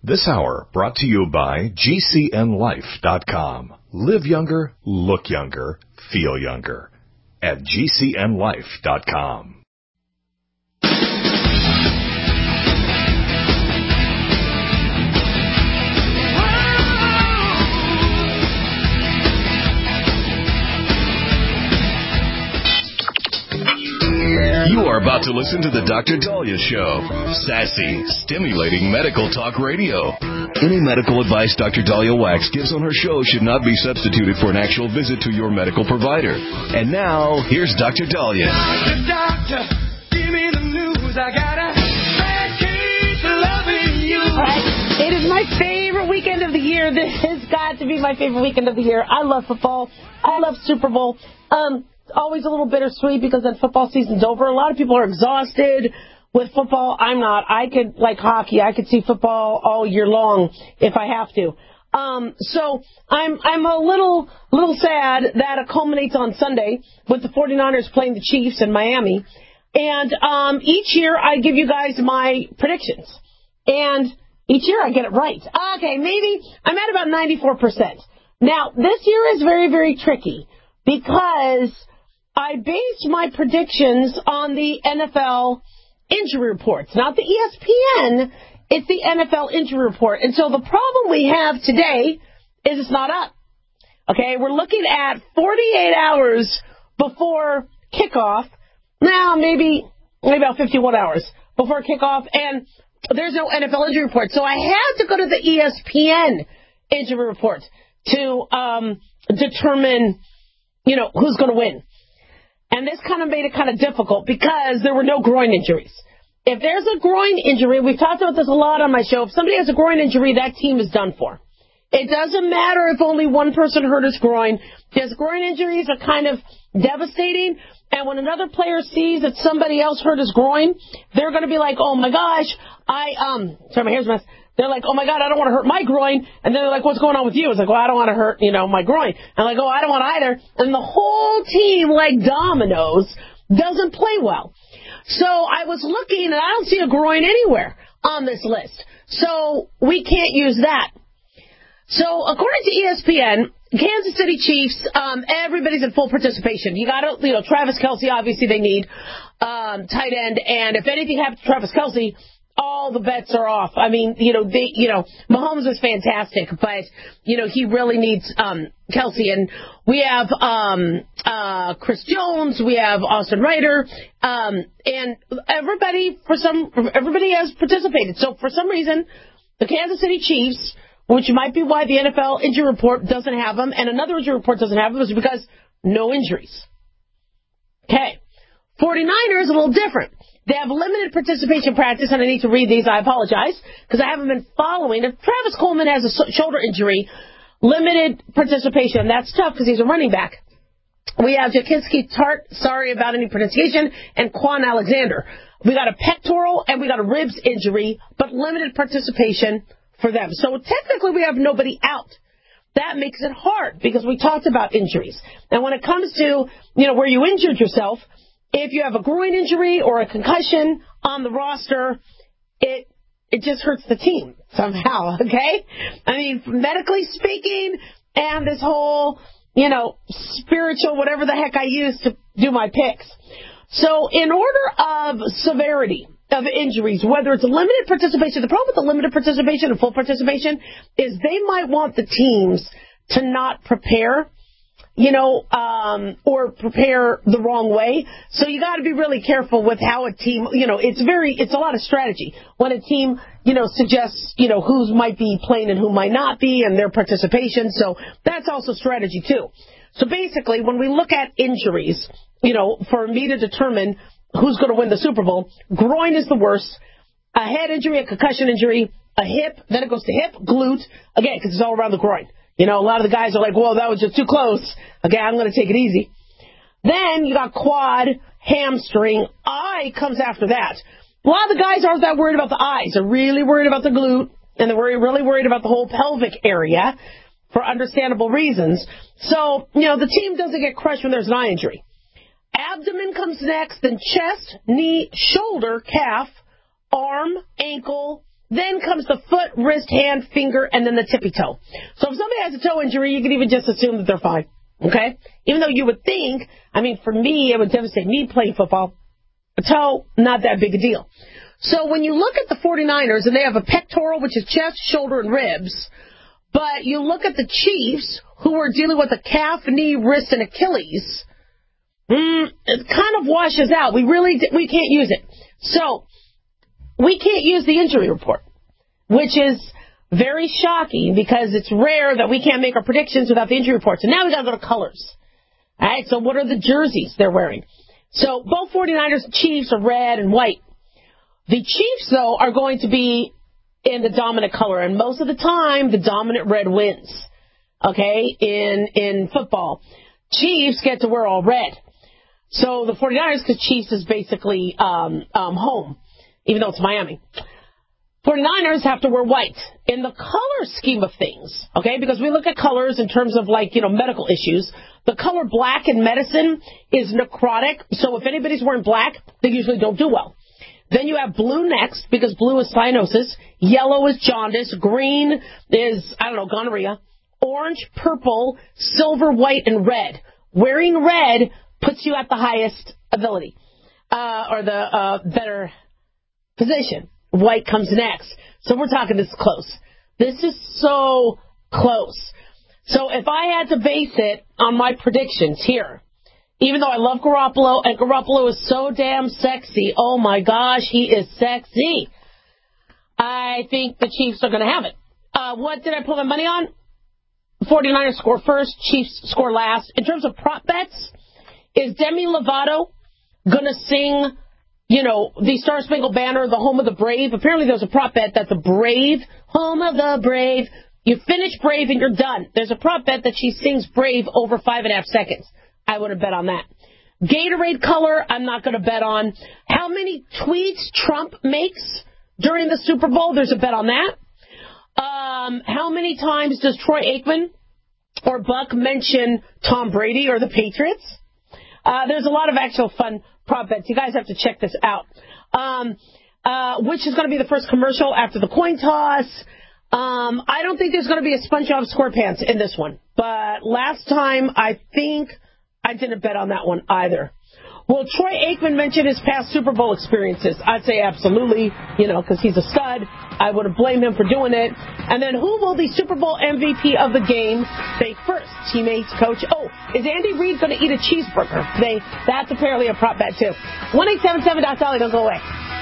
This hour brought to you by GCNLife.com. Live younger, look younger, feel younger at GCNLife.com. You are about to listen to the Dr. Daliah Show. Sassy, stimulating medical talk radio. Any medical advice Dr. Daliah Wax gives on her show should not be substituted for an actual visit to your medical provider. And now, here's Dr. Daliah. Doctor, give me the news. I got a bad case of loving you. All right. It is my favorite weekend of the year. This has got to be my favorite weekend of the year. I love football. I love Super Bowl. Always a little bittersweet because then football season's over. A lot of people are exhausted with football. I'm not. I could, like hockey, I could see football all year long if I have to. So I'm a little sad that it culminates on Sunday with the 49ers playing the Chiefs in Miami. And each year I give you guys my predictions. And each year I get it right. Okay, maybe I'm at about 94%. Now, this year is very, very tricky because I based my predictions on the NFL injury reports, not the ESPN. It's the NFL injury report. And so the problem we have today is it's not up. Okay, we're looking at 48 hours before kickoff. Now, maybe about 51 hours before kickoff, and there's no NFL injury report. So I had to go to the ESPN injury report to determine, who's going to win. And this kind of made it kind of difficult because there were no groin injuries. If there's a groin injury, we've talked about this a lot on my show, if somebody has a groin injury, that team is done for. It doesn't matter if only one person hurt his groin, because groin injuries are kind of devastating. And when another player sees that somebody else hurt his groin, they're going to be like, oh my gosh, sorry, my hair's a mess. They're like, oh my God, I don't want to hurt my groin. And then they're like, what's going on with you? It's like, well, I don't want to hurt, my groin. And like, oh, I don't want either. And the whole team, like dominoes, doesn't play well. So I was looking, and I don't see a groin anywhere on this list. So we can't use that. So according to ESPN, Kansas City Chiefs, everybody's in full participation. You got to, Travis Kelce, obviously they need tight end. And if anything happens to Travis Kelce, all the bets are off. I mean, Mahomes was fantastic, but, he really needs Kelce. And we have Chris Jones, we have Austin Ryder, and everybody has participated. So for some reason, the Kansas City Chiefs, which might be why the NFL injury report doesn't have them, and another injury report doesn't have them, is because no injuries. Okay. 49ers, a little different. They have limited participation practice, and I need to read these. I apologize, because I haven't been following. If Travis Coleman has a shoulder injury, limited participation. That's tough because he's a running back. We have Jakinski Tart, sorry about any pronunciation, and Quan Alexander. We got a pectoral and we got a ribs injury, but limited participation for them. So technically we have nobody out. That makes it hard because we talked about injuries. And when it comes to, where you injured yourself, if you have a groin injury or a concussion on the roster, it just hurts the team somehow, okay? I mean, medically speaking, and this whole, spiritual, whatever the heck I use to do my picks. So in order of severity of injuries, whether it's a limited participation, the problem with the limited participation and full participation is they might want the teams to not prepare, or prepare the wrong way. So you got to be really careful with how a team, it's a lot of strategy when a team, suggests, who might be playing and who might not be and their participation. So that's also strategy too. So basically, when we look at injuries, for me to determine who's going to win the Super Bowl, groin is the worst, a head injury, a concussion injury, a hip, then it goes to hip, glute, again, because it's all around the groin. A lot of the guys are like, whoa, that was just too close. Okay, I'm going to take it easy. Then you got quad, hamstring, eye comes after that. A lot of the guys aren't that worried about the eyes. They're really worried about the glute, and they're really worried about the whole pelvic area for understandable reasons. So, the team doesn't get crushed when there's an eye injury. Abdomen comes next, then chest, knee, shoulder, calf, arm, ankle, Then comes the foot, wrist, hand, finger, and then the tippy toe. So if somebody has a toe injury, you can even just assume that they're fine. Okay? Even though you would think, I mean, for me, it would devastate me playing football. A toe, not that big a deal. So when you look at the 49ers, and they have a pectoral, which is chest, shoulder, and ribs, but you look at the Chiefs, who are dealing with a calf, knee, wrist, and Achilles, it kind of washes out. We can't use it. So we can't use the injury report, which is very shocking because it's rare that we can't make our predictions without the injury report. So now we got to go to colors. All right, so what are the jerseys they're wearing? So both 49ers and Chiefs are red and white. The Chiefs, though, are going to be in the dominant color, and most of the time, the dominant red wins, okay, in football. Chiefs get to wear all red. So the 49ers, because Chiefs is basically home, even though it's Miami. 49ers have to wear white in the color scheme of things, okay, because we look at colors in terms of, like, medical issues. The color black in medicine is necrotic, so if anybody's wearing black, they usually don't do well. Then you have blue next, because blue is cyanosis. Yellow is jaundice. Green is, gonorrhea. Orange, purple, silver, white, and red. Wearing red puts you at the highest ability, or the better position. White comes next. So we're talking this close. This is so close. So if I had to base it on my predictions here, even though I love Garoppolo, and Garoppolo is so damn sexy, oh my gosh, he is sexy, I think the Chiefs are going to have it. What did I put my money on? 49ers score first, Chiefs score last. In terms of prop bets, is Demi Lovato going to sing, the Star Spangled Banner, the home of the brave? Apparently there's a prop bet that the brave, home of the brave, you finish Brave and you're done. There's a prop bet that she sings Brave over 5.5 seconds. I would have bet on that. Gatorade color, I'm not going to bet on. How many tweets Trump makes during the Super Bowl, there's a bet on that. How many times does Troy Aikman or Buck mention Tom Brady or the Patriots? There's a lot of actual fun prop bets. You guys have to check this out. Which is going to be the first commercial after the coin toss? I don't think there's going to be a SpongeBob SquarePants in this one. But last time, I think I didn't bet on that one either. Will Troy Aikman mention his past Super Bowl experiences? I'd say absolutely, because he's a stud. I wouldn't blame him for doing it. And then who will the Super Bowl MVP of the game say first? Teammates, coach. Oh, is Andy Reid going to eat a cheeseburger? That's apparently a prop bet, too. 1-877-DOC-DOLLY. Don't go away.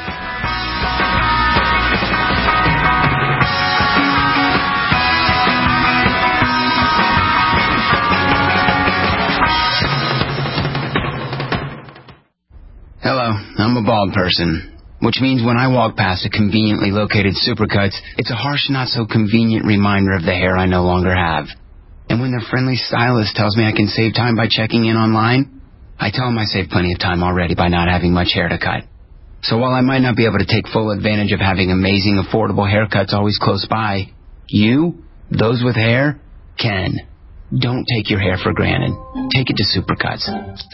Hello, I'm a bald person, which means when I walk past a conveniently located Supercuts, it's a harsh, not-so-convenient reminder of the hair I no longer have. And when their friendly stylist tells me I can save time by checking in online, I tell them I saved plenty of time already by not having much hair to cut. So while I might not be able to take full advantage of having amazing, affordable haircuts always close by, you, those with hair, can. Don't take your hair for granted. Take it to Supercuts.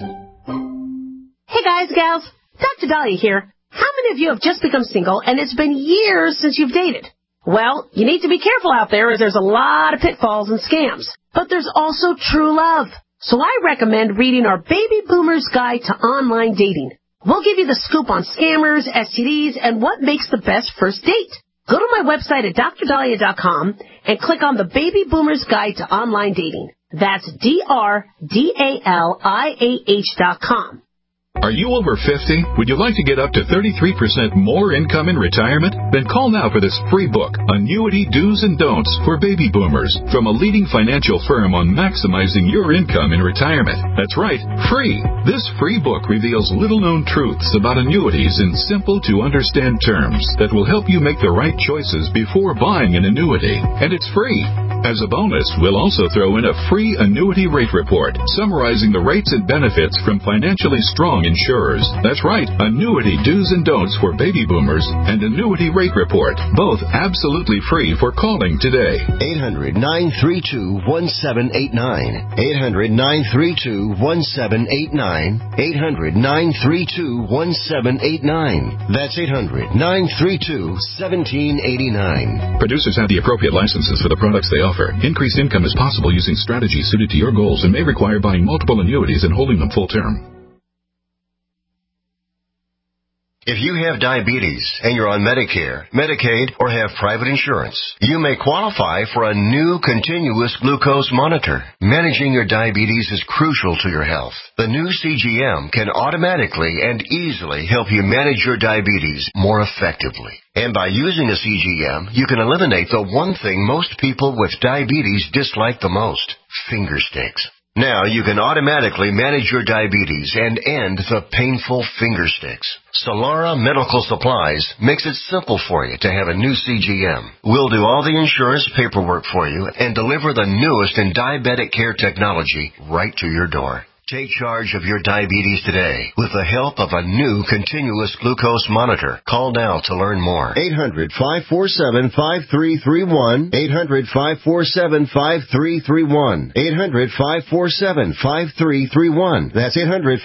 Hey guys, gals, Dr. Dahlia here. How many of you have just become single and it's been years since you've dated? Well, you need to be careful out there as there's a lot of pitfalls and scams. But there's also true love. So I recommend reading our Baby Boomer's Guide to Online Dating. We'll give you the scoop on scammers, STDs, and what makes the best first date. Go to my website at drdahlia.com and click on the Baby Boomer's Guide to Online Dating. That's DRDALIAH.com. Are you over 50? Would you like to get up to 33% more income in retirement? Then call now for this free book, Annuity Do's and Don'ts for Baby Boomers, from a leading financial firm on maximizing your income in retirement. That's right, free. This free book reveals little-known truths about annuities in simple-to-understand terms that will help you make the right choices before buying an annuity. And it's free. As a bonus, we'll also throw in a free annuity rate report summarizing the rates and benefits from financially strong insurers. That's right, annuity do's and don'ts for baby boomers and annuity rate report, both absolutely free for calling today. 800-932-1789. 800-932-1789. 800-932-1789. That's 800-932-1789. Producers have the appropriate licenses for the products they offer. Increased income is possible using strategies suited to your goals and may require buying multiple annuities and holding them full term. If you have diabetes and you're on Medicare, Medicaid, or have private insurance, you may qualify for a new continuous glucose monitor. Managing your diabetes is crucial to your health. The new CGM can automatically and easily help you manage your diabetes more effectively. And by using a CGM, you can eliminate the one thing most people with diabetes dislike the most: finger sticks. Now you can automatically manage your diabetes and end the painful finger sticks. Solara Medical Supplies makes it simple for you to have a new CGM. We'll do all the insurance paperwork for you and deliver the newest in diabetic care technology right to your door. Take charge of your diabetes today with the help of a new continuous glucose monitor. Call now to learn more. 800-547-5331. 800-547-5331. 800-547-5331. That's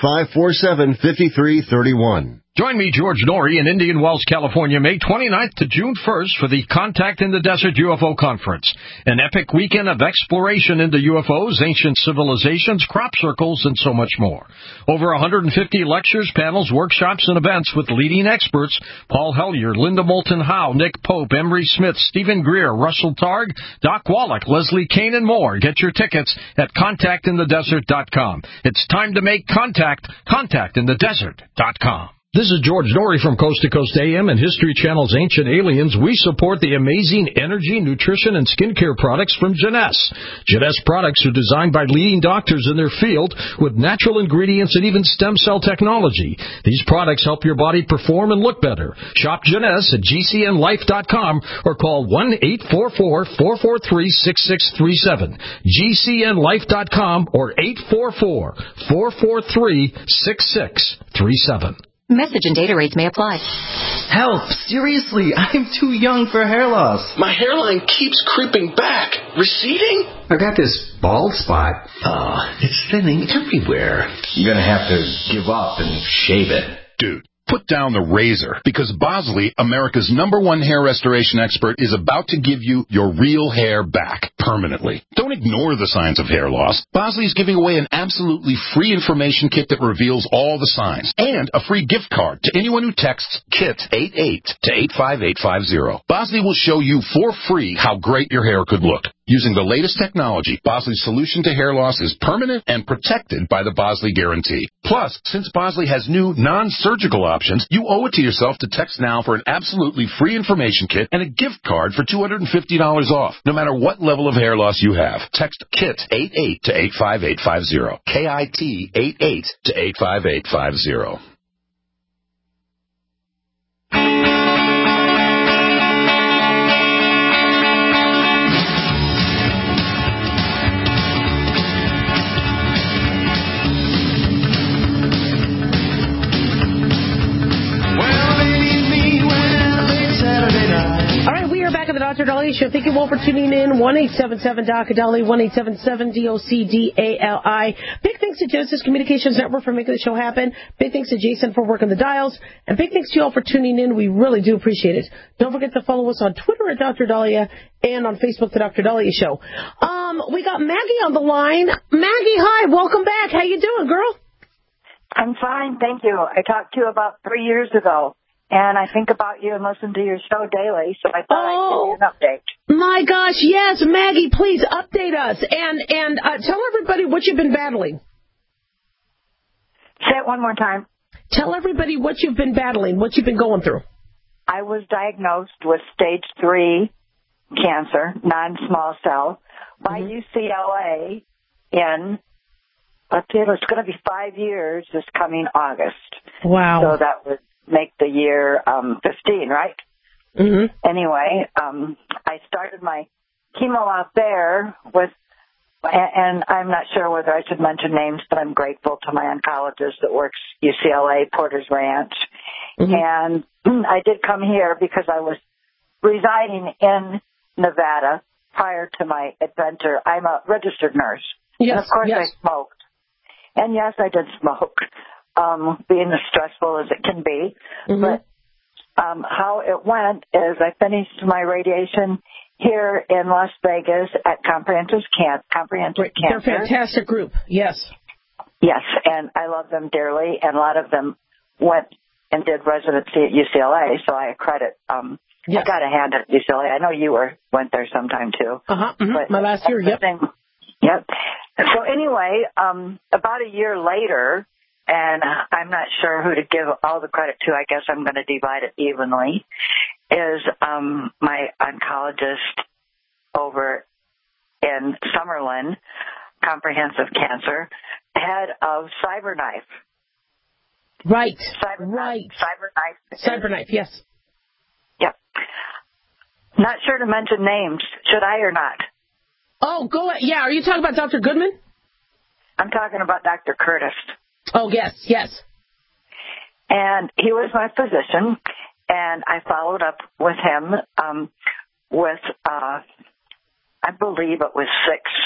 800-547-5331. Join me, George Norrie, in Indian Wells, California, May 29th to June 1st for the Contact in the Desert UFO Conference, an epic weekend of exploration into UFOs, ancient civilizations, crop circles, and so much more. Over 150 lectures, panels, workshops, and events with leading experts: Paul Hellyer, Linda Moulton Howe, Nick Pope, Emery Smith, Stephen Greer, Russell Targ, Doc Wallach, Leslie Kane, and more. Get your tickets at contactinthedesert.com. It's time to make contact. Contactinthedesert.com. This is George Norrie from Coast to Coast AM and History Channel's Ancient Aliens. We support the amazing energy, nutrition, and skincare products from Jeunesse. Jeunesse products are designed by leading doctors in their field with natural ingredients and even stem cell technology. These products help your body perform and look better. Shop Jeunesse at GCNlife.com or call 1-844-443-6637. GCNlife.com or 844-443-6637. Message and data rates may apply. Help! Seriously, I'm too young for hair loss. My hairline keeps creeping back. Receding? I got this bald spot. It's thinning everywhere. You're gonna have to give up and shave it. Dude, put down the razor, because Bosley, America's #1 hair restoration expert, is about to give you your real hair back permanently. Don't ignore the signs of hair loss. Bosley is giving away an absolutely free information kit that reveals all the signs, and a free gift card to anyone who texts KIT88 to 85850. Bosley will show you for free how great your hair could look. Using the latest technology, Bosley's solution to hair loss is permanent and protected by the Bosley Guarantee. Plus, since Bosley has new non-surgical options, you owe it to yourself to text now for an absolutely free information kit and a gift card for $250 off, no matter what level of hair loss you have. Text KIT88 to 85850. KIT88 to 85850. Dr. Dali Show. Thank you all for tuning in. 1-877-DOC-DALI, 1-877-DOC-DALI. Big thanks to Genesis Communications Network for making the show happen. Big thanks to Jason for working the dials. And big thanks to you all for tuning in. We really do appreciate it. Don't forget to follow us on Twitter at Dr. Dahlia and on Facebook, The Dr. Dahlia Show. We got Maggie on the line. Maggie, hi. Welcome back. How you doing, girl? I'm fine, thank you. I talked to you about 3 years ago. And I think about you and listen to your show daily, so I thought I'd give you an update. My gosh, yes, Maggie, please update us and tell everybody what you've been battling. Say it one more time. Tell everybody what you've been battling, what you've been going through. I was diagnosed with stage 3 cancer, non-small cell, by UCLA in, let's see, it's going to be 5 years this coming August. Wow. So that would make the year 15, right? Mm-hmm. Anyway, I started my chemo out there with, and I'm not sure whether I should mention names, but I'm grateful to my oncologist that works UCLA, Porter's Ranch. And I did come here because I was residing in Nevada prior to my adventure. I'm a registered nurse. Yes, and of course I smoked. And yes, I did smoke, being as stressful as it can be. But how it went is I finished my radiation here in Las Vegas at Comprehensive Cancer. They're a fantastic group. Yes. Yes, and I love them dearly, and a lot of them went and did residency at UCLA, so I credit. I got a hand at UCLA. I know you went there sometime too. But my last year. Yep. Yep. So anyway, about a year later, and I'm not sure who to give all the credit to. I guess I'm going to divide it evenly. Is my oncologist over in Summerlin, Comprehensive Cancer, head of CyberKnife. Right. CyberKnife. CyberKnife, yes. Yep. Not sure to mention names. Should I or not? Oh, go ahead. Yeah, are you talking about Dr. Goodman? I'm talking about Dr. Curtis. Oh, yes. And he was my physician, and I followed up with him with, I believe it was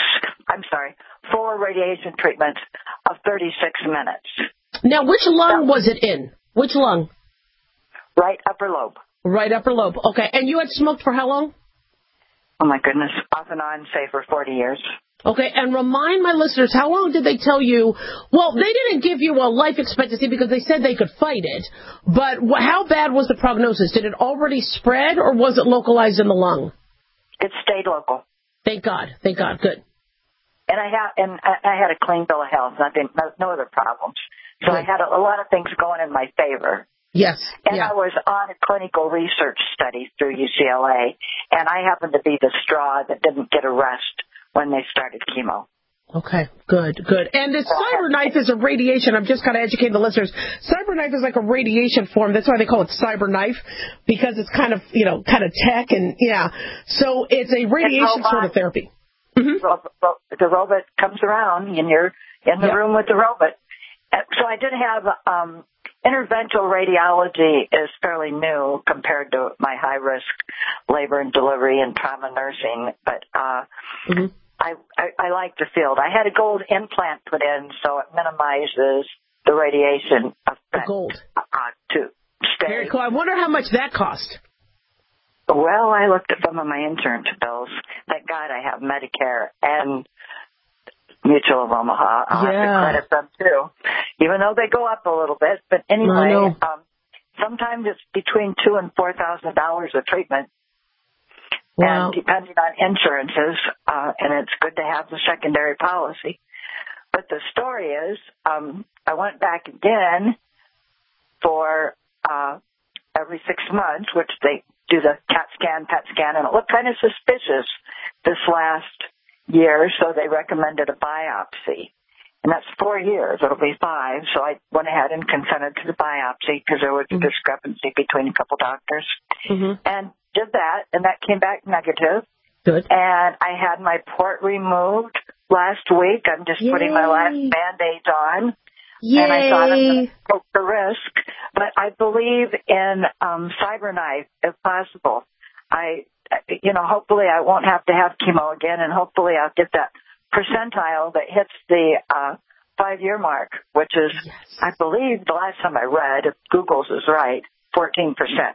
4 radiation treatments of 36 minutes. Now, which lung was it in? Which lung? Right upper lobe. Right upper lobe. Okay. And you had smoked for how long? Oh, my goodness. Off and on, say, for 40 years. Okay. And remind my listeners, how long did they tell you? Well, they didn't give you a life expectancy because they said they could fight it. But how bad was the prognosis? Did it already spread, or was it localized in the lung? It stayed local. Thank God. Good. And I had a clean bill of health. No other problems. So I had a lot of things going in my favor. Yes. And I was on a clinical research study through UCLA, and I happened to be the straw that didn't get a rest when they started chemo. Okay, good. And the CyberKnife is a radiation. I'm just kind of educating the listeners. CyberKnife is like a radiation form. That's why they call it CyberKnife, because it's kind of tech and So it's a radiation sort of therapy. The robot comes around, and you're in the room with the robot. So I did have interventional radiology is fairly new compared to my high-risk labor and delivery and trauma nursing, but I like the field. I had a gold implant put in, so it minimizes the radiation effect. The gold. To stay. Very cool. I wonder how much that cost. Well, I looked at some of my insurance bills. Thank God I have Medicare and Mutual of Omaha. I'll have to credit them too, even though they go up a little bit. But anyway, sometimes it's between $2,000 and $4,000 a treatment. Wow. And depending on insurances, and it's good to have the secondary policy. But the story is, I went back again for every 6 months, which they do the CAT scan, PET scan, and it looked kind of suspicious this last year, so they recommended a biopsy. And that's 4 years. It'll be 5. So I went ahead and consented to the biopsy because there was a discrepancy between a couple doctors. And did that, and that came back negative. Good. And I had my port removed last week. I'm just putting my last Band-Aid on. Yay. And I thought I'm going to take the risk. But I believe in CyberKnife, if possible. Hopefully I won't have to have chemo again, and hopefully I'll get that percentile that hits the 5-year mark, which is, I believe, the last time I read, if Google's is right, 14%.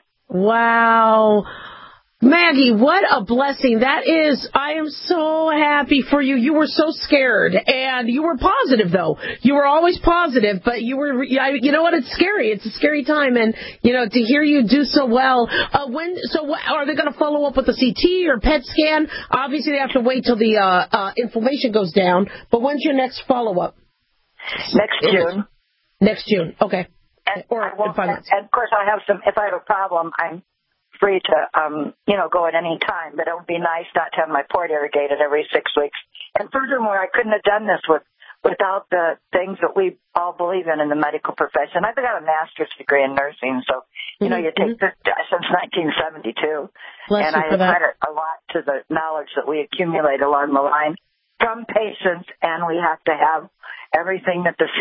Wow. Maggie, what a blessing that is. I am so happy for you. You were so scared, and you were positive, though. You were always positive, but you were, you know what, it's scary. It's a scary time, and, to hear you do so well. Are they going to follow up with the CT or PET scan? Obviously, they have to wait till the inflammation goes down, but when's your next follow-up? Next June. Next June, okay. And of course, I have if I have a problem, I'm free to, go at any time, but it would be nice not to have my port irrigated every 6 weeks. And furthermore, I couldn't have done this without the things that we all believe in the medical profession. I've got a master's degree in nursing, so You know, you take this since 1972, Bless and you I for that. credit a lot to the knowledge that we accumulate along the line from patients, and we have to have everything that the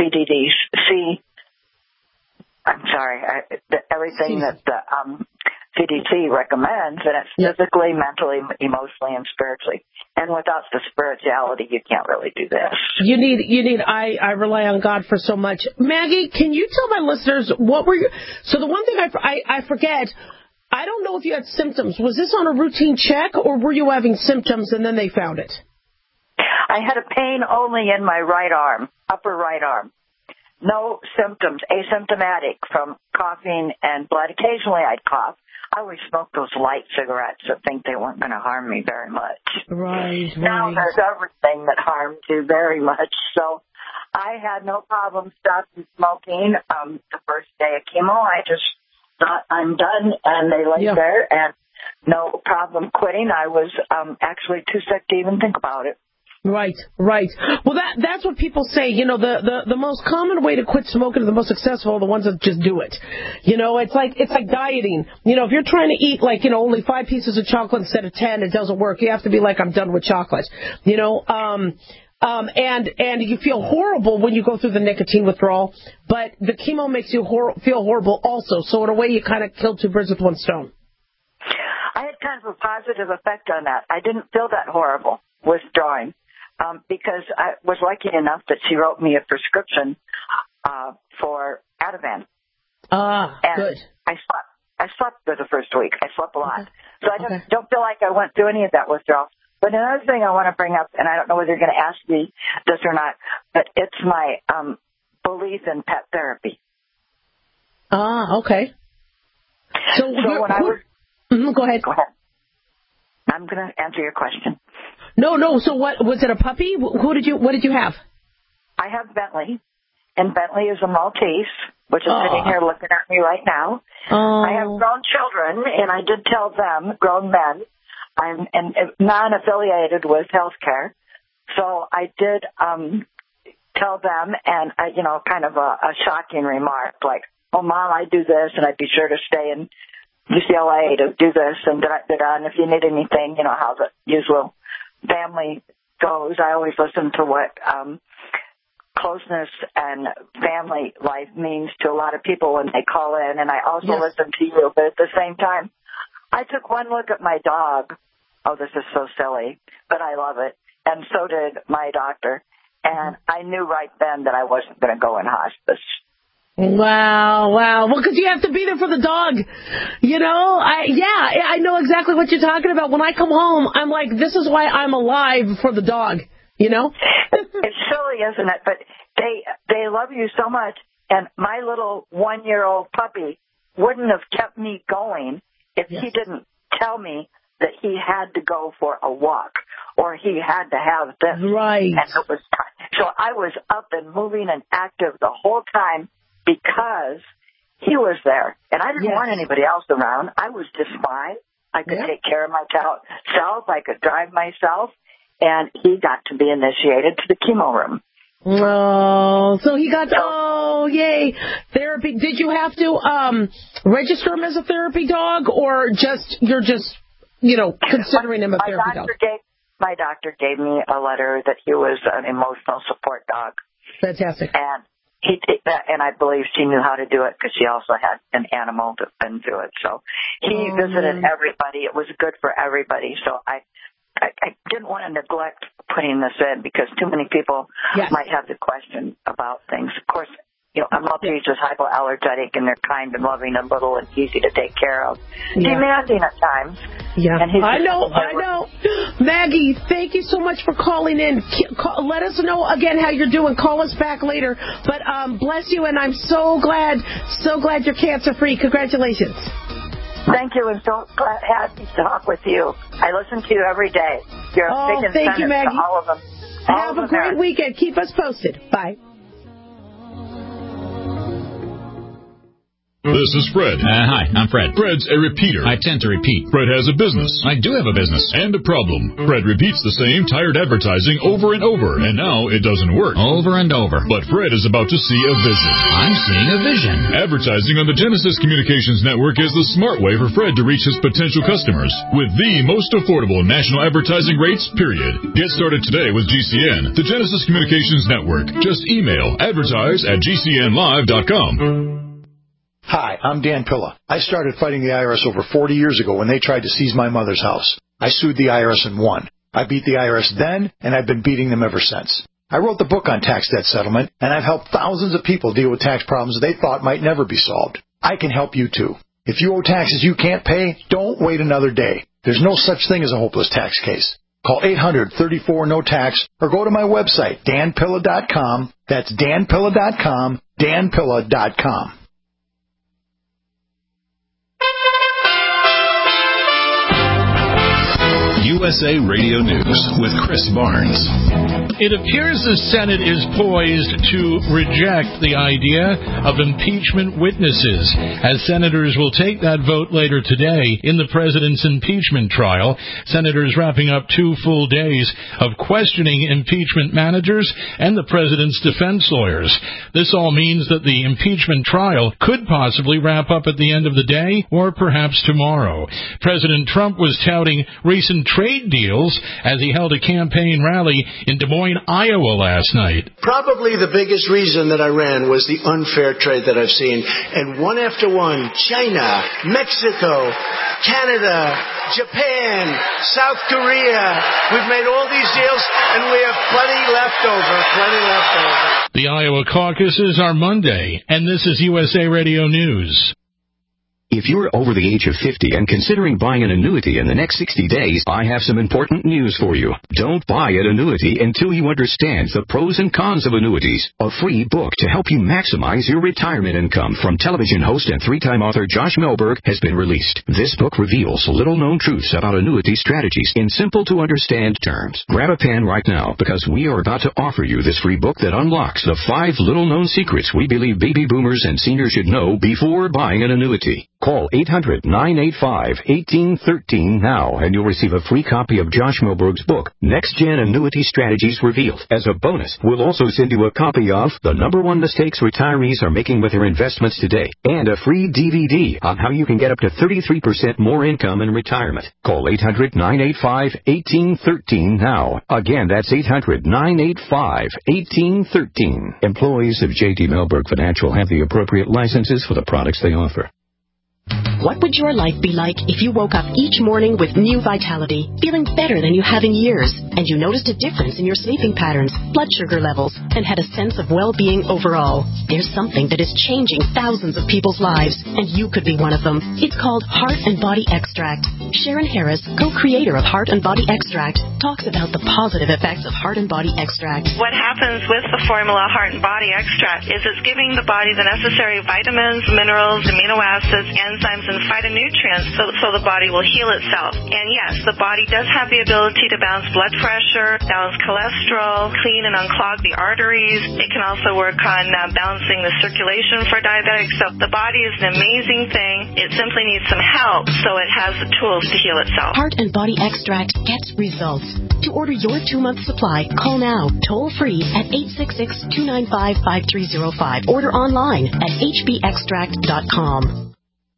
everything that the CDC recommends, and it's physically, mentally, emotionally, and spiritually. And without the spirituality, you can't really do this. I rely on God for so much. Maggie, can you tell my listeners what were you? So the one thing I forget, I don't know if you had symptoms. Was this on a routine check, or were you having symptoms and then they found it? I had a pain only in my right arm, upper right arm. No symptoms, asymptomatic from coughing and blood. Occasionally I'd cough. I always smoked those light cigarettes that think they weren't going to harm me very much. Right. Now there's everything that harms you very much. So I had no problem stopping smoking. The first day of chemo, I just thought I'm done, and they laid there, and no problem quitting. I was actually too sick to even think about it. Right. Well, that's what people say. You know, the most common way to quit smoking, the most successful, are the ones that just do it. You know, it's like dieting. You know, if you're trying to eat only 5 pieces of chocolate instead of 10, it doesn't work. You have to be like, I'm done with chocolate. You know, and you feel horrible when you go through the nicotine withdrawal, but the chemo makes you feel horrible also. So in a way, you kind of kill 2 birds with 1 stone. I had kind of a positive effect on that. I didn't feel that horrible withdrawing. Because I was lucky enough that she wrote me a prescription for Ativan. Good. I slept for the first week. I slept a lot. So I don't feel like I went through any of that withdrawal. But another thing I want to bring up, and I don't know whether you're going to ask me this or not, but it's my belief in pet therapy. Okay. So when I was... Go ahead. I'm going to answer your question. No. So what was it? A puppy? What did you have? I have Bentley, and Bentley is a Maltese, which is sitting here looking at me right now. I have grown children, and I did tell them, grown men, I'm non-affiliated with healthcare, so I did tell them, and kind of a shocking remark, like, "Oh, Mom, I do this, and I'd be sure to stay in UCLA to do this, and and if you need anything, how the usual family goes." I always listen to what closeness and family life means to a lot of people when they call in, and I also listen to you. But at the same time, I took one look at my dog. Oh, this is so silly, but I love it. And so did my doctor. And I knew right then that I wasn't going to go in hospice. Wow. Well, because you have to be there for the dog. I know exactly what you're talking about. When I come home, I'm like, this is why I'm alive, for the dog, It's silly, isn't it? But they love you so much. And my little 1-year-old puppy wouldn't have kept me going if he didn't tell me that he had to go for a walk or he had to have this. Right. And it was time. So I was up and moving and active the whole time, because he was there. And I didn't want anybody else around. I was just fine. I could take care of myself. I could drive myself. And he got to be initiated to the chemo room. Oh, so he got yay. Therapy. Did you have to register him as a therapy dog, or you're just considering him a therapy dog? My doctor gave me a letter that he was an emotional support dog. Fantastic. And and I believe she knew how to do it because she also had an animal that's been through it. So he visited everybody. It was good for everybody. So I didn't want to neglect putting this in, because too many people might have the question about things. Of course, a Maltese is hypoallergenic, and they're kind and loving and little and easy to take care of. Demanding at times. Yeah, and I know. Maggie, thank you so much for calling in. Let us know again how you're doing. Call us back later. But bless you, and I'm so glad you're cancer-free. Congratulations. Thank you, and so glad happy to talk with you. I listen to you every day. You're a big incentive thank you, Maggie. to all of them. Have a great weekend. Keep us posted. Bye. This is Fred. Hi, I'm Fred. Fred's a repeater. I tend to repeat. Fred has a business. I do have a business. And a problem. Fred repeats the same tired advertising over and over, and now it doesn't work. Over and over. But Fred is about to see a vision. I'm seeing a vision. Advertising on the Genesis Communications Network is the smart way for Fred to reach his potential customers with the most affordable national advertising rates, period. Get started today with GCN, the Genesis Communications Network. Just email advertise@gcnlive.com. Hi, I'm Dan Pilla. I started fighting the IRS over 40 years ago when they tried to seize my mother's house. I sued the IRS and won. I beat the IRS then, and I've been beating them ever since. I wrote the book on tax debt settlement, and I've helped thousands of people deal with tax problems they thought might never be solved. I can help you too. If you owe taxes you can't pay, don't wait another day. There's no such thing as a hopeless tax case. Call 800-34-NO-TAX or go to my website, danpilla.com. That's danpilla.com, danpilla.com. USA Radio News with Chris Barnes. It appears the Senate is poised to reject the idea of impeachment witnesses, as senators will take that vote later today in the president's impeachment trial. Senators wrapping up 2 full days of questioning impeachment managers and the president's defense lawyers. This all means that the impeachment trial could possibly wrap up at the end of the day or perhaps tomorrow. President Trump was touting recent trade deals as he held a campaign rally in Des Moines, Iowa last night. Probably the biggest reason that I ran was the unfair trade that I've seen. And one after one, China, Mexico, Canada, Japan, South Korea. We've made all these deals and we have plenty left over. The Iowa caucuses are Monday, and this is USA Radio News. If you're over the age of 50 and considering buying an annuity in the next 60 days, I have some important news for you. Don't buy an annuity until you understand the pros and cons of annuities. A free book to help you maximize your retirement income from television host and 3-time author Josh Melberg has been released. This book reveals little-known truths about annuity strategies in simple-to-understand terms. Grab a pen right now because we are about to offer you this free book that unlocks the 5 little-known secrets we believe baby boomers and seniors should know before buying an annuity. Call 800-985-1813 now, and you'll receive a free copy of Josh Melberg's book, Next Gen Annuity Strategies Revealed. As a bonus, we'll also send you a copy of The #1 Mistakes Retirees Are Making with Their Investments Today, and a free DVD on how you can get up to 33% more income in retirement. Call 800-985-1813 now. Again, that's 800-985-1813. Employees of J.D. Melberg Financial have the appropriate licenses for the products they offer. What would your life be like if you woke up each morning with new vitality, feeling better than you have in years, and you noticed a difference in your sleeping patterns, blood sugar levels, and had a sense of well-being overall? There's something that is changing thousands of people's lives, and you could be one of them. It's called Heart and Body Extract. Sharon Harris, co-creator of Heart and Body Extract, talks about the positive effects of Heart and Body Extract. What happens with the formula Heart and Body Extract is it's giving the body the necessary vitamins, minerals, amino acids, enzymes, and phytonutrients so the body will heal itself. And yes, the body does have the ability to balance blood pressure, balance cholesterol, clean and unclog the arteries. It can also work on balancing the circulation for diabetics. So the body is an amazing thing. It simply needs some help so it has the tools to heal itself. Heart and Body Extract gets results. To order your 2-month supply, call now, toll free at 866-295-5305. Order online at hbextract.com.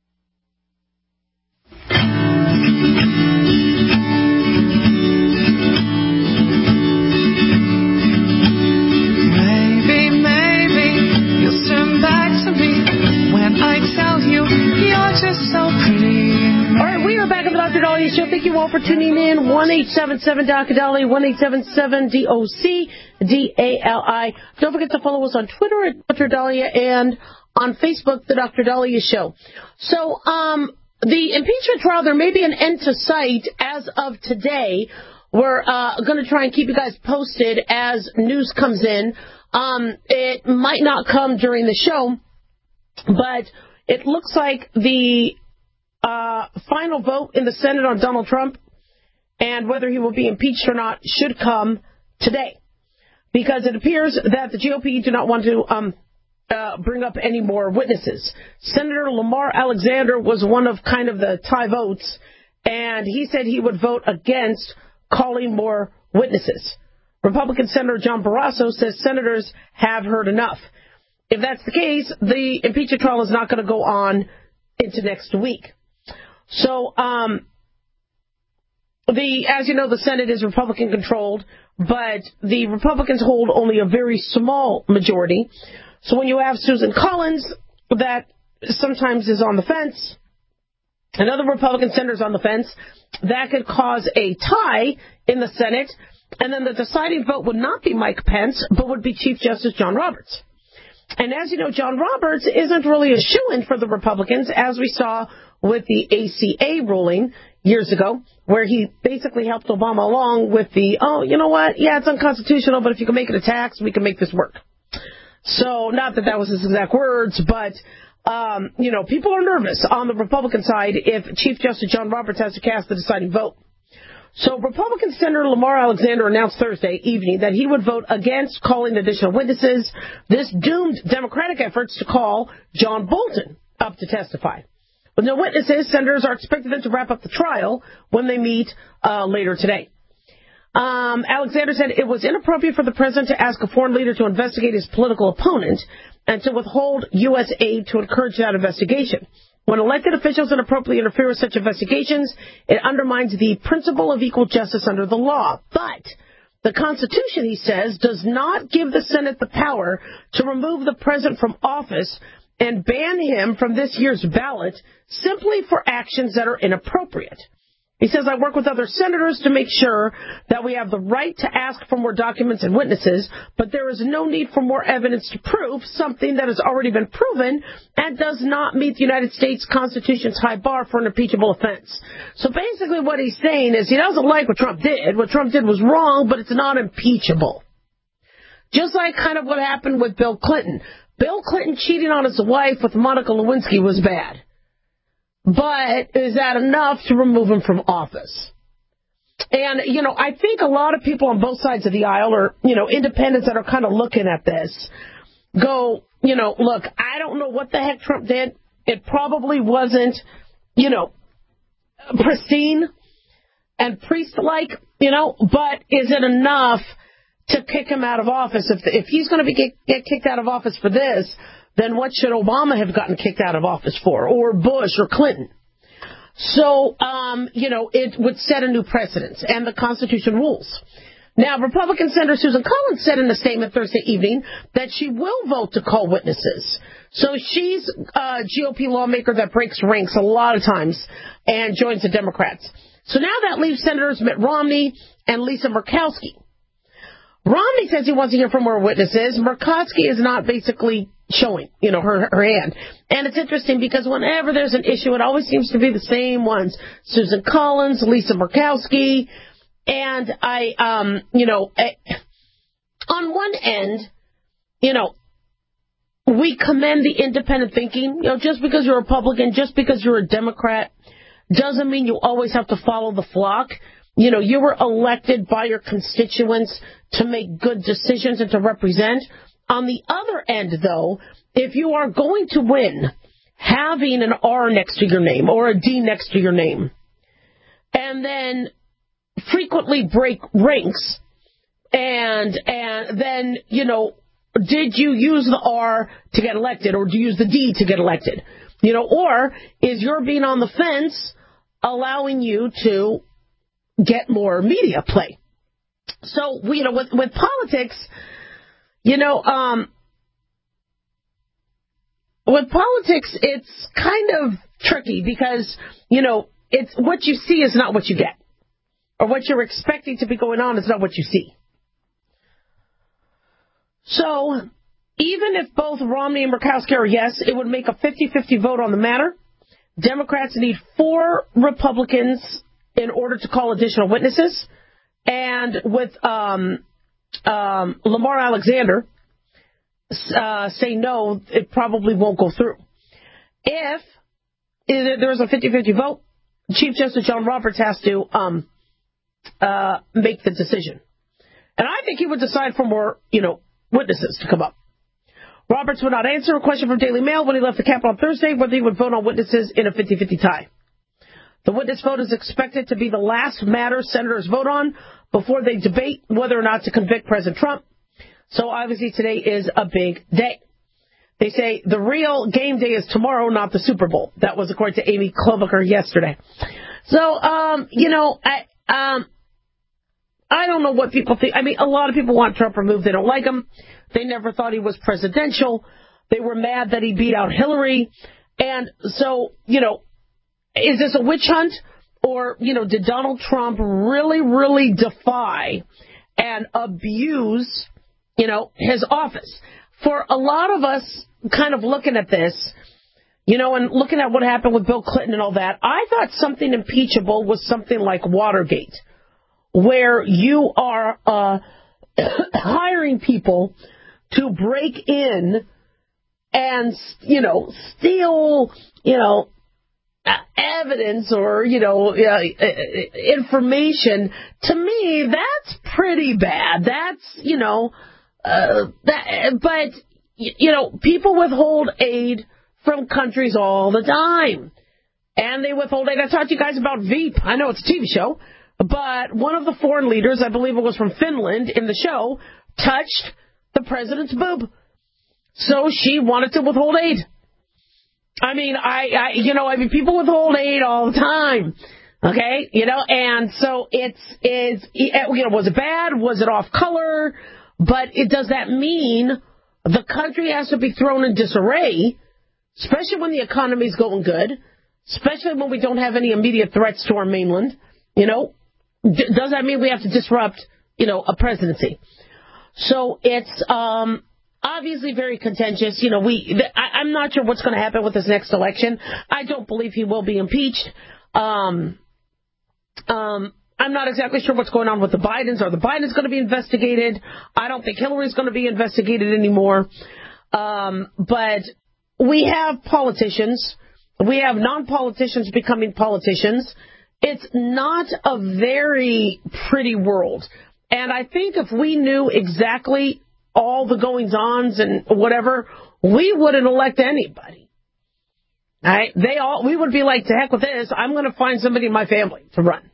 Maybe you'll turn back to me when I tell you you're just so pretty. All right, we are back on the Dr. Dahlia Show. Thank you all for tuning in. 1-877-Dr. 1-877-DOC-DALI. Don't forget to follow us on Twitter at Dr. Dahlia and on Facebook, The Dr. Dahlia Show. So, the impeachment trial, there may be an end to sight as of today. We're going to try and keep you guys posted as news comes in. It might not come during the show, but it looks like the final vote in the Senate on Donald Trump and whether he will be impeached or not should come today, because it appears that the GOP do not want to bring up any more witnesses. Senator Lamar Alexander was one of kind of the tie votes, and he said he would vote against calling more witnesses. Republican Senator John Barrasso says senators have heard enough. If that's the case, the impeachment trial is not going to go on into next week. So, as you know, the Senate is Republican controlled, but the Republicans hold only a very small majority. So when you have Susan Collins, that sometimes is on the fence, and other Republican senators on the fence, that could cause a tie in the Senate, and then the deciding vote would not be Mike Pence, but would be Chief Justice John Roberts. And as you know, John Roberts isn't really a shoo-in for the Republicans, as we saw with the ACA ruling years ago, where he basically helped Obama along with the, you know what, yeah, it's unconstitutional, but if you can make it a tax, we can make this work. So, not that that was his exact words, but, people are nervous on the Republican side if Chief Justice John Roberts has to cast the deciding vote. So Republican Senator Lamar Alexander announced Thursday evening that he would vote against calling additional witnesses. This doomed Democratic efforts to call John Bolton up to testify. With no witnesses, senators are expected then to wrap up the trial when they meet later today. Alexander said it was inappropriate for the president to ask a foreign leader to investigate his political opponent and to withhold U.S. aid to encourage that investigation. When elected officials inappropriately interfere with such investigations, it undermines the principle of equal justice under the law. But the Constitution, he says, does not give the Senate the power to remove the president from office and ban him from this year's ballot simply for actions that are inappropriate. He says, I work with other senators to make sure that we have the right to ask for more documents and witnesses, but there is no need for more evidence to prove something that has already been proven and does not meet the United States Constitution's high bar for an impeachable offense. So basically what he's saying is he doesn't like what Trump did. What Trump did was wrong, but it's not impeachable. Just like kind of what happened with Bill Clinton. Bill Clinton cheating on his wife with Monica Lewinsky was bad. But is that enough to remove him from office? And, I think a lot of people on both sides of the aisle or, independents that are kind of looking at this go, look, I don't know what the heck Trump did. It probably wasn't, pristine and priest-like, but is it enough to kick him out of office? If he's going to get kicked out of office for this, then what should Obama have gotten kicked out of office for, or Bush or Clinton? So, it would set a new precedent, and the Constitution rules. Now, Republican Senator Susan Collins said in a statement Thursday evening that she will vote to call witnesses. So she's a GOP lawmaker that breaks ranks a lot of times and joins the Democrats. So now that leaves Senators Mitt Romney and Lisa Murkowski. Romney says he wants to hear from more witnesses. Murkowski is not basically showing, her hand. And it's interesting because whenever there's an issue, it always seems to be the same ones. Susan Collins, Lisa Murkowski. And on one end, we commend the independent thinking. Just because you're a Republican, just because you're a Democrat, doesn't mean you always have to follow the flock. You were elected by your constituents to make good decisions and to represent. On the other end, though, if you are going to win, having an R next to your name or a D next to your name, and then frequently break ranks, and then, did you use the R to get elected, or do you use the D to get elected? Or is your being on the fence allowing you to get more media play? So, with politics, with politics, it's kind of tricky because, it's what you see is not what you get. Or what you're expecting to be going on is not what you see. So, even if both Romney and Murkowski are yes, it would make a 50-50 vote on the matter. Democrats need 4 Republicans in order to call additional witnesses. And with Lamar Alexander say no, it probably won't go through. If there's a 50-50 vote, Chief Justice John Roberts has to make the decision. And I think he would decide for more, witnesses to come up. Roberts would not answer a question from Daily Mail when he left the Capitol on Thursday whether he would vote on witnesses in a 50-50 tie. The witness vote is expected to be the last matter senators vote on before they debate whether or not to convict President Trump. So obviously today is a big day. They say the real game day is tomorrow, not the Super Bowl. That was according to Amy Klobuchar yesterday. So, I don't know what people think. I mean, a lot of people want Trump removed. They don't like him. They never thought he was presidential. They were mad that he beat out Hillary. And so, is this a witch hunt? Or, did Donald Trump really, really defy and abuse, his office? For a lot of us kind of looking at this, and looking at what happened with Bill Clinton and all that, I thought something impeachable was something like Watergate, where you are hiring people to break in and, steal, evidence or, information. To me, that's pretty bad. That's, but people withhold aid from countries all the time. And they withhold aid. I talked to you guys about Veep. I know it's a TV show. But one of the foreign leaders, I believe it was from Finland in the show, touched the president's boob. So she wanted to withhold aid. I mean, people withhold aid all the time. Okay? And so was it bad? Was it off color? But does that mean the country has to be thrown in disarray, especially when the economy's going good, especially when we don't have any immediate threats to our mainland? Does that mean we have to disrupt, a presidency? So it's obviously very contentious. I'm not sure what's going to happen with this next election. I don't believe he will be impeached. I'm not exactly sure what's going on with the Bidens. Are the Bidens going to be investigated? I don't think Hillary's going to be investigated anymore. But we have politicians. We have non-politicians becoming politicians. It's not a very pretty world. And I think if we knew exactly all the goings-ons and whatever, we wouldn't elect anybody. All right? We would be like, to heck with this. I'm going to find somebody in my family to run.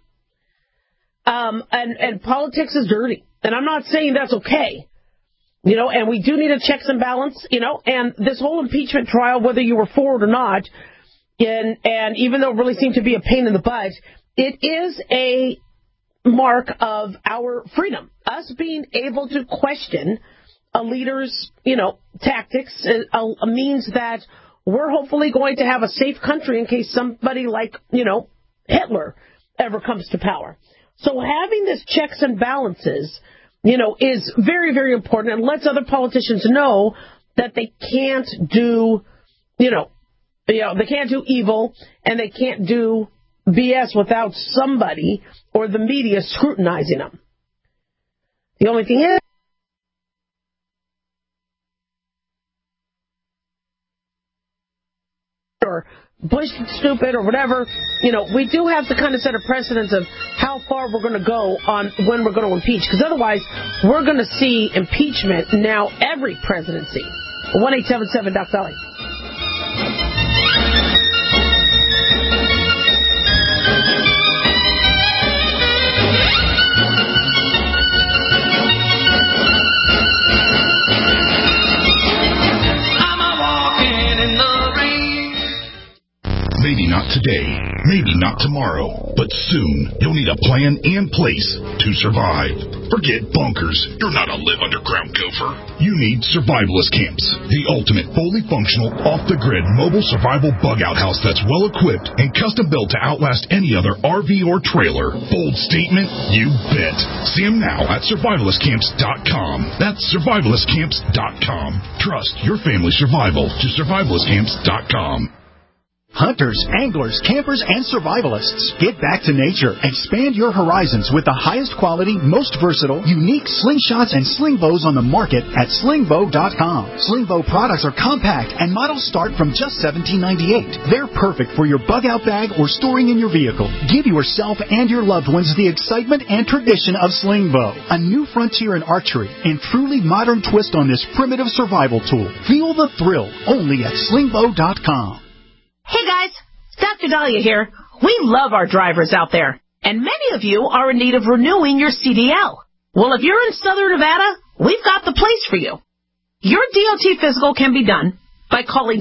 And politics is dirty. And I'm not saying that's okay. And we do need a checks and balance, and this whole impeachment trial, whether you were for it or not, and even though it really seemed to be a pain in the butt, it is a mark of our freedom. Us being able to question a leader's, tactics means that we're hopefully going to have a safe country in case somebody like, Hitler ever comes to power. So having this checks and balances, is very, very important, and lets other politicians know that they can't do, they can't do evil and they can't do BS without somebody or the media scrutinizing them. The only thing is, or Bush stupid or whatever, we do have to kind of set a precedent of how far we're going to go on when we're going to impeach. Because otherwise, we're going to see impeachment now every presidency. 1-877-DOC-DOLLY. Maybe not today, maybe not tomorrow, but soon you'll need a plan and place to survive. Forget bunkers. You're not a live underground gopher. You need survivalist camps, the ultimate fully functional, off-the-grid mobile survival bug-out house that's well-equipped and custom-built to outlast any other RV or trailer. Bold statement? You bet. See them now at survivalistcamps.com. That's survivalistcamps.com. Trust your family's survival to survivalistcamps.com. Hunters, anglers, campers, and survivalists, get back to nature. Expand your horizons with the highest quality, most versatile, unique slingshots and sling bows on the market at slingbow.com. Slingbow products are compact and models start from just $17.98. They're perfect for your bug-out bag or storing in your vehicle. Give yourself and your loved ones the excitement and tradition of Slingbow, a new frontier in archery and truly modern twist on this primitive survival tool. Feel the thrill only at slingbow.com. Hey guys, Dr. Dahlia here. We love our drivers out there, and many of you are in need of renewing your CDL. Well, if you're in Southern Nevada, we've got the place for you. Your DOT physical can be done by calling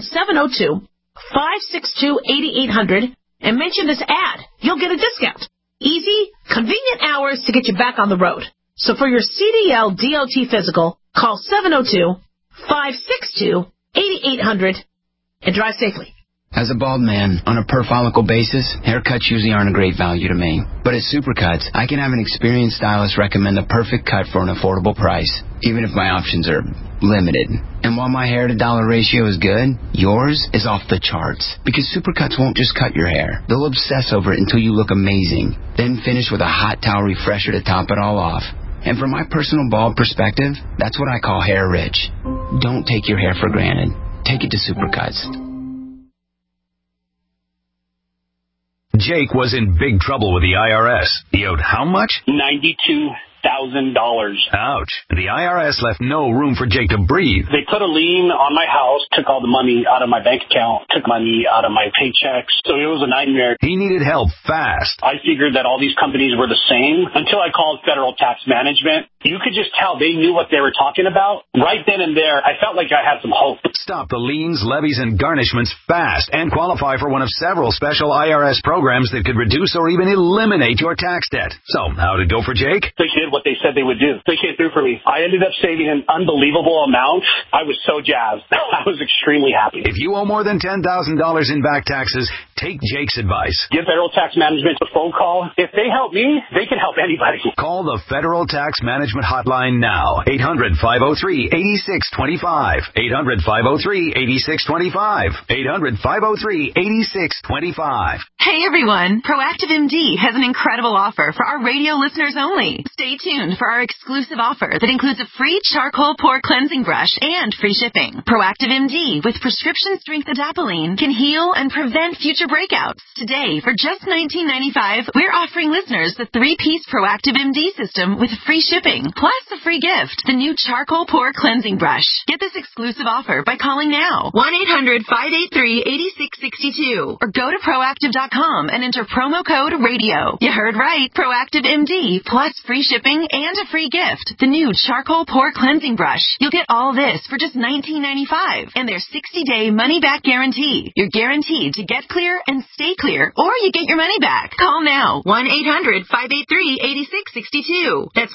702-562-8800 and mention this ad. You'll get a discount. Easy, convenient hours to get you back on the road. So for your CDL DOT physical, call 702-562-8800 and drive safely. As a bald man, on a per follicle basis, haircuts usually aren't a great value to me. But at Supercuts, I can have an experienced stylist recommend the perfect cut for an affordable price, even if my options are limited. And while my hair-to-dollar ratio is good, yours is off the charts. Because Supercuts won't just cut your hair. They'll obsess over it until you look amazing. Then finish with a hot towel refresher to top it all off. And from my personal bald perspective, that's what I call hair rich. Don't take your hair for granted. Take it to Supercuts. Jake was in big trouble with the IRS. He owed how much? $92,000. Ouch. The IRS left no room for Jake to breathe. They put a lien on my house, took all the money out of my bank account, took money out of my paychecks. So it was a nightmare. He needed help fast. I figured that all these companies were the same until I called Federal Tax Management. You could just tell they knew what they were talking about. Right then and there, I felt like I had some hope. Stop the liens, levies, and garnishments fast and qualify for one of several special IRS programs that could reduce or even eliminate your tax debt. So, how'd it go for Jake? They did what they said they would do. They came through for me. I ended up saving an unbelievable amount. I was so jazzed. I was extremely happy. If you owe more than $10,000 in back taxes, take Jake's advice. Give Federal Tax Management a phone call. If they help me, they can help anybody. Call the Federal Tax Management Hotline now. 800-503-8625. 800-503-8625. 800-503-8625. Hey everyone, Proactive MD has an incredible offer for our radio listeners only. Stay tuned for our exclusive offer that includes a free charcoal pore cleansing brush and free shipping. Proactive MD with prescription strength adapalene can heal and prevent future breakouts. Today, for just $19.95, we're offering listeners the 3-piece Proactive MD system with free shipping, plus a free gift, the new charcoal pore cleansing brush. Get this exclusive offer by calling now, 1-800-583-8662, or go to Proactive.com and enter promo code RADIO. You heard right, Proactive MD, plus free shipping and a free gift, the new charcoal pore cleansing brush. You'll get all this for just $19.95 and their 60-day money-back guarantee. You're guaranteed to get clear and stay clear, or you get your money back. Call now, 1-800-583-8662. That's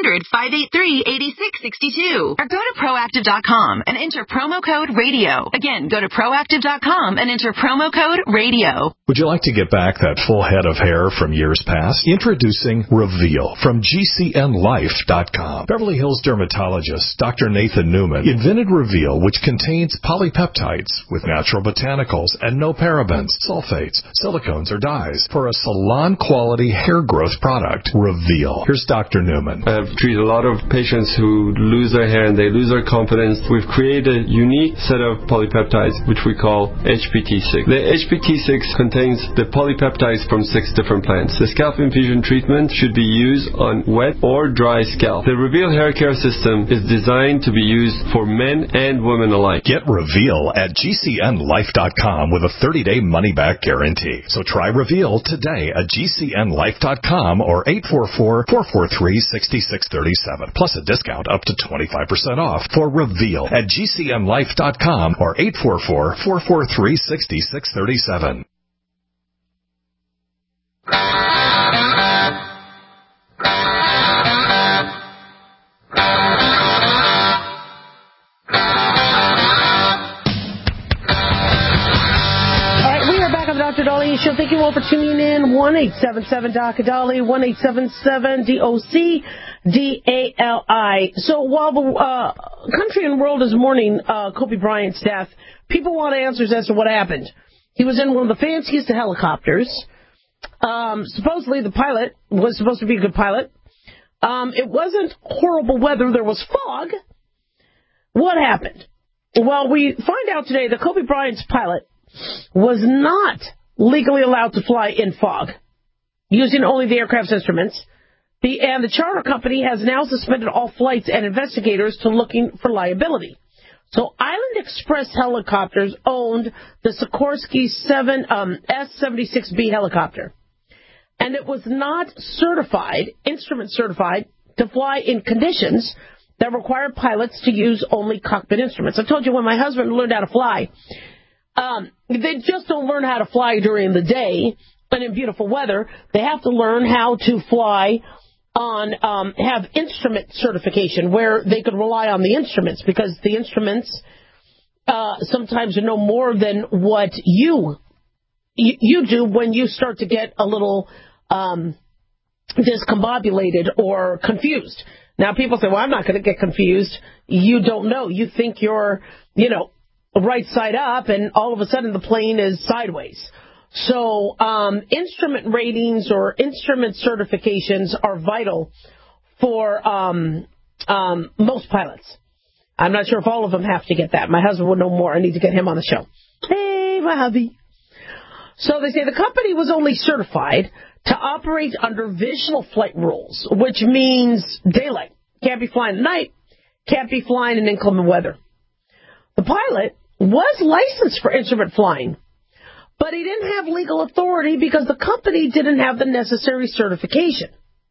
1-800-583-8662. Or go to Proactive.com and enter promo code RADIO. Again, go to Proactive.com and enter promo code RADIO. Would you like to get back that full head of hair from years past? Introducing Reveal from GCNLife.com. Beverly Hills dermatologist Dr. Nathan Newman invented Reveal, which contains polypeptides with natural botanicals and no parabens, sulfates, silicones, or dyes for a salon-quality hair growth product. Reveal. Here's Dr. Newman. I've treated a lot of patients who lose their hair and they lose their confidence. We've created a unique set of polypeptides, which we call HPT6. The HPT6 contains the polypeptides from 6 different plants. The scalp infusion treatment should be used on wet or dry scalp. The Reveal hair care system is designed to be used for men and women alike. Get Reveal at GCNLife.com with a 30-day money-back guarantee. So try Reveal today at GCNLife.com or 844-443-6637. Plus a discount up to 25% off for Reveal at GCNLife.com or 844-443-6637. Dr. Dahlia Show. Thank you all for tuning in. 1-877-DOC-DALI, 1-877-DOC-DALI. So while the country and world is mourning Kobe Bryant's death, people want answers as to what happened. He was in one of the fanciest of helicopters. Supposedly the pilot was supposed to be a good pilot. It wasn't horrible weather. There was fog. What happened? Well, we find out today that Kobe Bryant's pilot was not legally allowed to fly in fog, using only the aircraft's instruments. And the charter company has now suspended all flights and investigators to looking for liability. So Island Express Helicopters owned the Sikorsky S-76B helicopter. And it was not certified, instrument certified, to fly in conditions that required pilots to use only cockpit instruments. I told you when my husband learned how to fly, they just don't learn how to fly during the day and in beautiful weather. They have to learn how to fly on, have instrument certification where they could rely on the instruments, because the instruments sometimes are no more than what you do when you start to get a little discombobulated or confused. Now, people say, well, I'm not going to get confused. You don't know. You think you're, right side up, and all of a sudden the plane is sideways. So instrument ratings or instrument certifications are vital for most pilots. I'm not sure if all of them have to get that. My husband would know more. I need to get him on the show. Hey, my hubby. So they say the company was only certified to operate under visual flight rules, which means daylight. Can't be flying at night. Can't be flying in inclement weather. The pilot was licensed for instrument flying, but he didn't have legal authority because the company didn't have the necessary certification.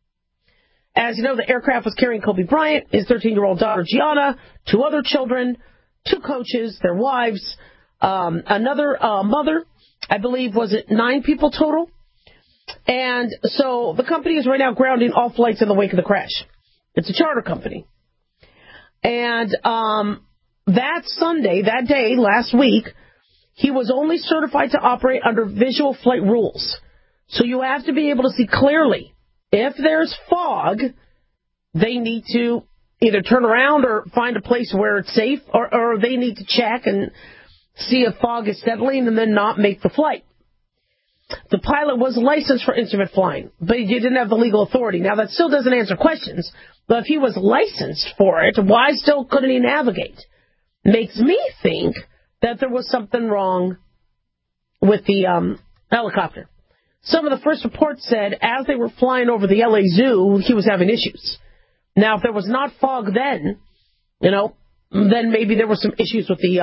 As you know, the aircraft was carrying Kobe Bryant, his 13-year-old daughter Gianna, 2 other children, 2 coaches, their wives, another mother. I believe, was it 9 people total? And so the company is right now grounding all flights in the wake of the crash. It's a charter company. And that Sunday, that day, last week, he was only certified to operate under visual flight rules. So you have to be able to see clearly. If there's fog, they need to either turn around or find a place where it's safe, or they need to check and see if fog is settling and then not make the flight. The pilot was licensed for instrument flying, but he didn't have the legal authority. Now, that still doesn't answer questions, but if he was licensed for it, why still couldn't he navigate? Makes me think that there was something wrong with the helicopter. Some of the first reports said as they were flying over the LA Zoo, he was having issues. Now, if there was not fog then, then maybe there were some issues with the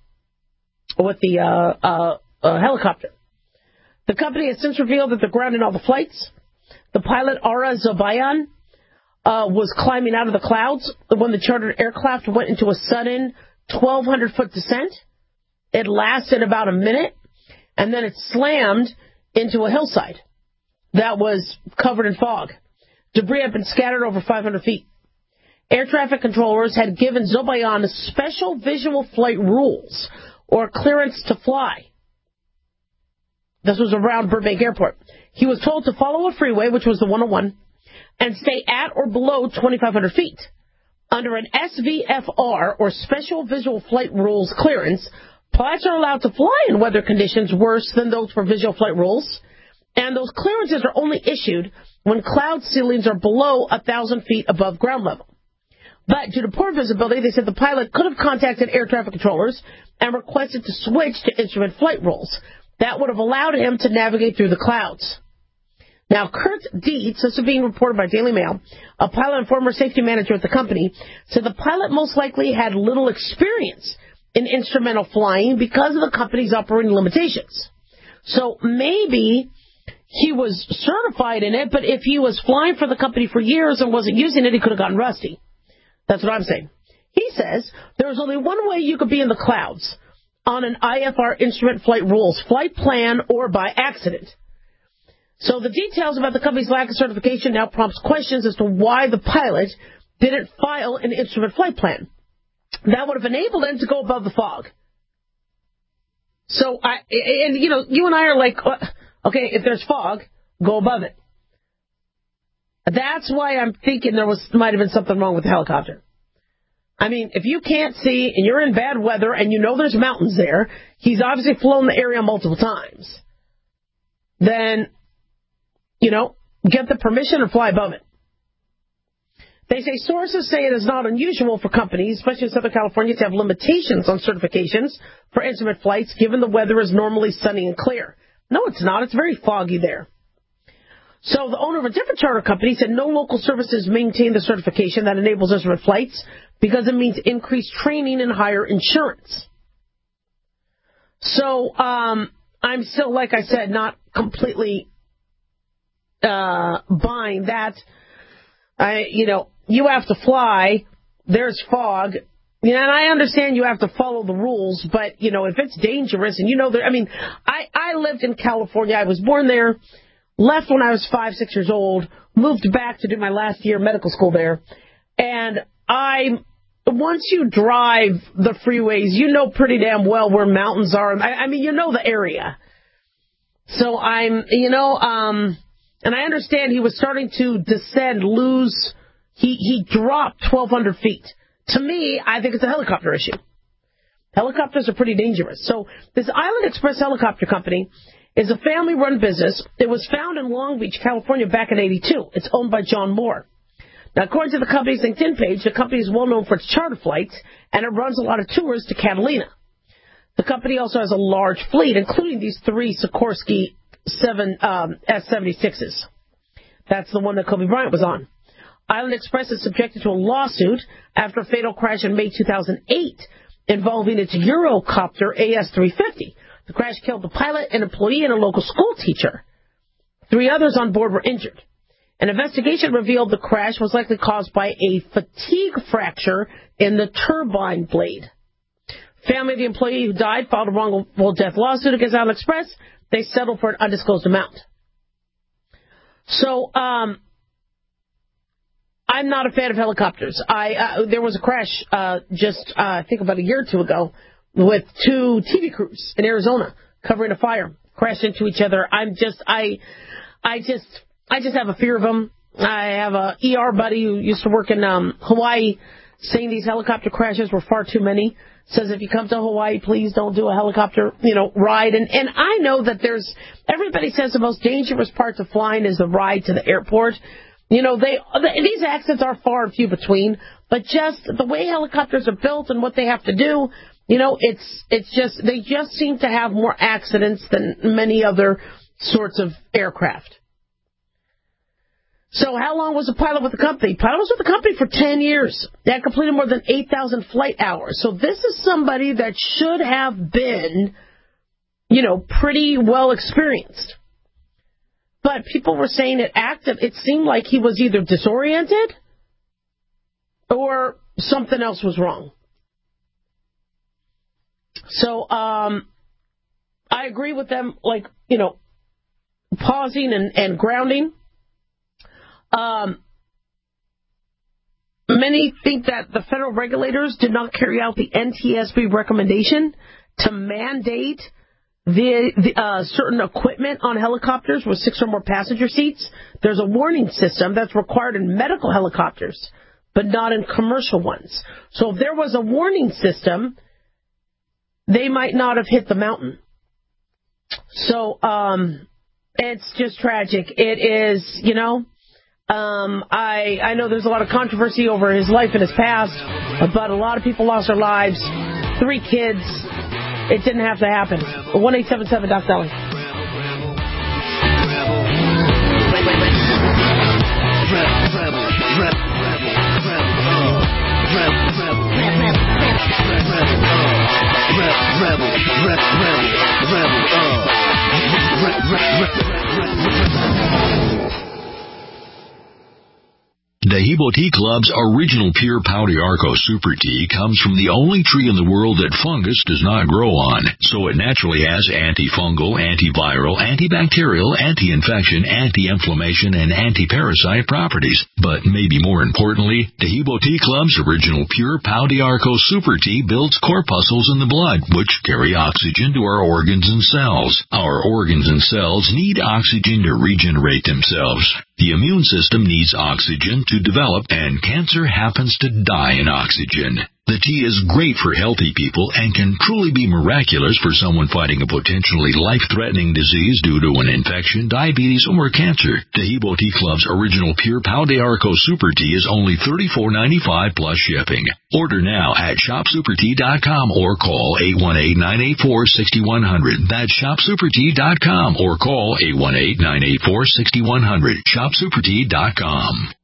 helicopter. The company has since revealed that they're grounding all the flights. The pilot, Ara Zobayan, was climbing out of the clouds when the chartered aircraft went into a sudden 1,200-foot descent. It lasted about a minute, and then it slammed into a hillside that was covered in fog. Debris had been scattered over 500 feet. Air traffic controllers had given Zobayan special visual flight rules or clearance to fly. This was around Burbank Airport. He was told to follow a freeway, which was the 101, and stay at or below 2,500 feet. Under an SVFR, or Special Visual Flight Rules clearance, pilots are allowed to fly in weather conditions worse than those for visual flight rules, and those clearances are only issued when cloud ceilings are below 1,000 feet above ground level. But due to poor visibility, they said the pilot could have contacted air traffic controllers and requested to switch to instrument flight rules. That would have allowed him to navigate through the clouds. Now, Kurt Dietz, this is being reported by Daily Mail, a pilot and former safety manager at the company, said the pilot most likely had little experience in instrumental flying because of the company's operating limitations. So maybe he was certified in it, but if he was flying for the company for years and wasn't using it, he could have gotten rusty. That's what I'm saying. He says there's only one way you could be in the clouds: on an IFR instrument flight rules, flight plan, or by accident. So the details about the company's lack of certification now prompts questions as to why the pilot didn't file an instrument flight plan. That would have enabled him to go above the fog. So, you and I are like, okay, if there's fog, go above it. That's why I'm thinking might have been something wrong with the helicopter. I mean, if you can't see and you're in bad weather and you know there's mountains there, he's obviously flown the area multiple times, then, get the permission or fly above it. They say sources say it is not unusual for companies, especially in Southern California, to have limitations on certifications for instrument flights, given the weather is normally sunny and clear. No, it's not. It's very foggy there. So the owner of a different charter company said no local services maintain the certification that enables instrument flights because it means increased training and higher insurance. So I'm still, like I said, not completely buying that. You have to fly. There's fog. And I understand you have to follow the rules, but, if it's dangerous and I lived in California. I was born there, left when I was 5-6 years old, moved back to do my last year of medical school there. And once you drive the freeways, you know pretty damn well where mountains are. You know the area. So and I understand he was starting to descend, he dropped 1,200 feet. To me, I think it's a helicopter issue. Helicopters are pretty dangerous. So this Island Express Helicopter Company is a family-run business. It was founded in Long Beach, California back in 1982. It's owned by John Moore. Now, according to the company's LinkedIn page, the company is well known for its charter flights, and it runs a lot of tours to Catalina. The company also has a large fleet, including these 3 Sikorsky S-76s. That's the one that Kobe Bryant was on. Island Express is subjected to a lawsuit after a fatal crash in May 2008 involving its Eurocopter AS-350. The crash killed the pilot, an employee, and a local school teacher. 3 others on board were injured. An investigation revealed the crash was likely caused by a fatigue fracture in the turbine blade. Family of the employee who died filed a wrongful death lawsuit against Island Express. They settled for an undisclosed amount. So, I'm not a fan of helicopters. There was a crash I think about a year or 2 ago with 2 TV crews in Arizona covering a fire, crashed into each other. I just have a fear of them. I have a ER buddy who used to work in Hawaii, saying these helicopter crashes were far too many. Says if you come to Hawaii, please don't do a helicopter, ride. And I know that everybody says the most dangerous part of flying is the ride to the airport. These accidents are far and few between, but just the way helicopters are built and what they have to do, they just seem to have more accidents than many other sorts of aircraft. So how long was the pilot with the company? Pilot was with the company for 10 years. They had completed more than 8,000 flight hours. So this is somebody that should have been, pretty well experienced. But people were saying it seemed like he was either disoriented or something else was wrong. So I agree with them, pausing and grounding. Many think that the federal regulators did not carry out the NTSB recommendation to mandate the certain equipment on helicopters with 6 or more passenger seats. There's a warning system that's required in medical helicopters, but not in commercial ones. So if there was a warning system, they might not have hit the mountain. So it's just tragic. It is, I know there's a lot of controversy over his life and his past, but a lot of people lost their lives. 3 kids. It didn't have to happen. 1-877-DOC-DOLLY. Dahibo Tea Club's original pure Pau d'Arco Super Tea comes from the only tree in the world that fungus does not grow on, so it naturally has antifungal, antiviral, antibacterial, anti-infection, anti-inflammation, and anti-parasite properties. But maybe more importantly, Dahibo Tea Club's original pure Pau d'Arco Super Tea builds corpuscles in the blood, which carry oxygen to our organs and cells. Our organs and cells need oxygen to regenerate themselves. The immune system needs oxygen to develop, and cancer happens to die in oxygen. The tea is great for healthy people and can truly be miraculous for someone fighting a potentially life-threatening disease due to an infection, diabetes, or cancer. Taheebo Tea Club's original Pure Pau de Arco Super Tea is only $34.95 plus shipping. Order now at shopsupertea.com or call 818-984-6100. That's shopsupertea.com or call 818-984-6100. Shopsupertea.com.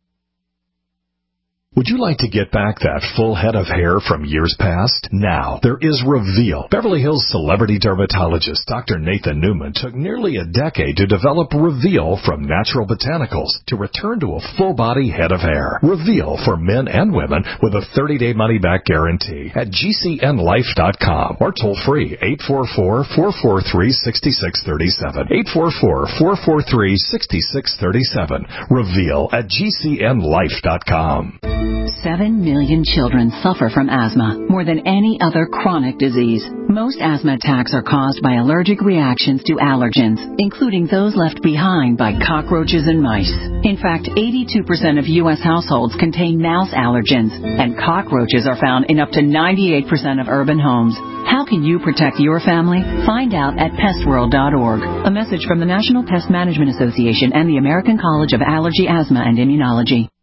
Would you like to get back that full head of hair from years past? Now, there is Reveal. Beverly Hills celebrity dermatologist Dr. Nathan Newman took nearly a decade to develop Reveal from natural botanicals to return to a full-body head of hair. Reveal for men and women with a 30-day money-back guarantee at GCNlife.com or toll-free 844-443-6637. 844-443-6637. Reveal at GCNlife.com. 7 million children suffer from asthma, more than any other chronic disease. Most asthma attacks are caused by allergic reactions to allergens, including those left behind by cockroaches and mice. In fact, 82% of U.S. households contain mouse allergens, and cockroaches are found in up to 98% of urban homes. How can you protect your family? Find out at pestworld.org. A message from the National Pest Management Association and the American College of Allergy, Asthma, and Immunology.